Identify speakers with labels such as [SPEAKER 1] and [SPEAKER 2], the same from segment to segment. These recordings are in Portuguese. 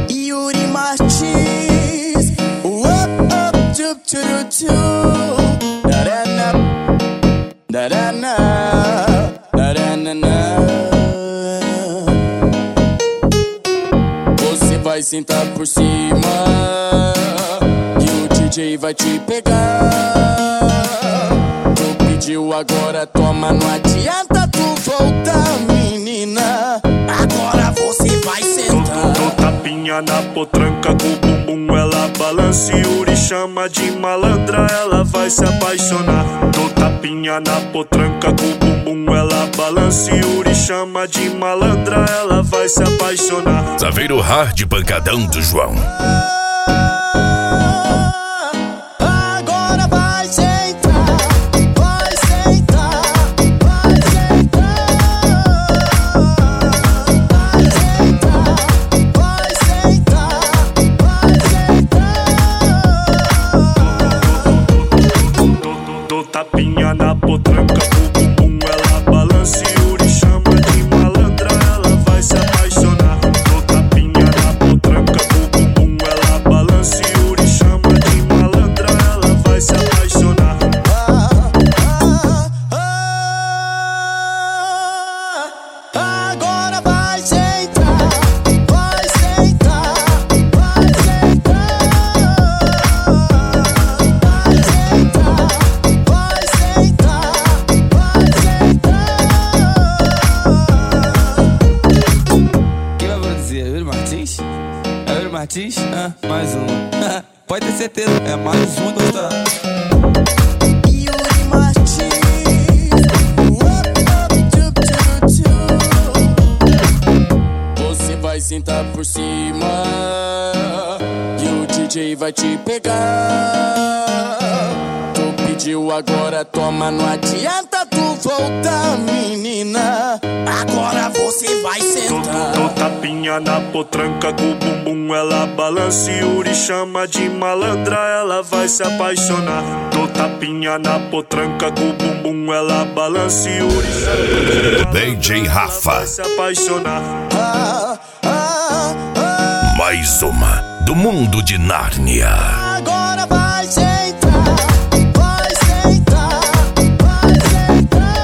[SPEAKER 1] Yuri Martins, up, up, tup, tup, tup, da-da-na, da-da-na, da-da-na-na. Você vai sentar por cima e o DJ vai te pegar. Tu pediu, agora toma, não adianta tu voltar, menina. Agora você vai sentar.
[SPEAKER 2] Dou tapinha na potranca com o bumbum, ela balança. Yuri chama de malandra, ela vai se apaixonar. Dou tapinha na potranca com o bumbum, ela balança. Yuri chama de malandra, ela vai se apaixonar.
[SPEAKER 3] Saveiro Hard Pancadão do João.
[SPEAKER 1] Agora vai sentar, vai sentar, vai sentar, vai sentar, vai sentar.
[SPEAKER 2] Dou tapinha na potranca com o bumbum, ela balança. Yuri chama de malandra, ela vai se apaixonar. Dou tapinha na potranca com o bumbum, ela balança. Yuri chama de malandra, ela vai se apaixonar.
[SPEAKER 1] Agora vai sentar, vai sentar, vai sentar, vai sentar, vai sentar.
[SPEAKER 4] Quem vai produzir? É Yuri Martins? É Yuri Martins? Mais um. Pode ter certeza, é mais um que gostará.
[SPEAKER 1] Yuri Martins, up, tup, tup, tup. Você vai sentar por cima e o DJ vai te pegar. Tu pediu, agora toma, não adianta tu voltar, menina. Agora você vai sentar.
[SPEAKER 2] Dou tapinha na potranca com o bumbum, ela balança. Yuri chama de malandra, ela vai se apaixonar. Dou tapinha na potranca com o bumbum, ela balança. Yuri chama de
[SPEAKER 3] DJ Rafa.
[SPEAKER 2] vai se apaixonar.
[SPEAKER 3] Mais uma do mundo de Nárnia.
[SPEAKER 1] Agora vai sentar, vai sentar, vai sentar,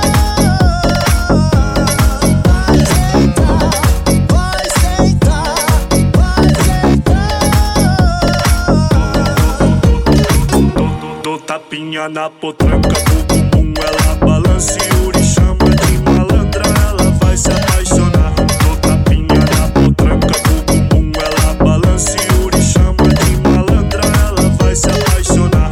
[SPEAKER 1] vai sentar, vai sentar.
[SPEAKER 2] Dou tapinha na potranca com o bumbum, ela balança. Yuri chama de malandra, ela vai se apaixonar. Dou tapinha na potranca com o bumbum, ela balança. Yuri chama de malandra, ela vai se apaixonar.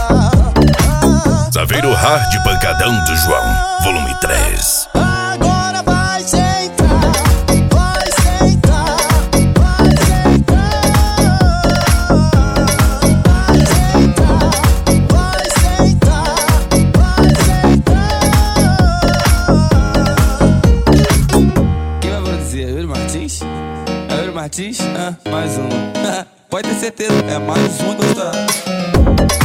[SPEAKER 3] Saveiro Hard Pancadão do João, volume 3.
[SPEAKER 1] Agora vai sentar, vai sentar, vai sentar, vai sentar, vai sentar.
[SPEAKER 4] Quem vai produzir? É Yuri Martins? É Yuri Martins? Mais um. Pode ter certeza, é mais um que gostará.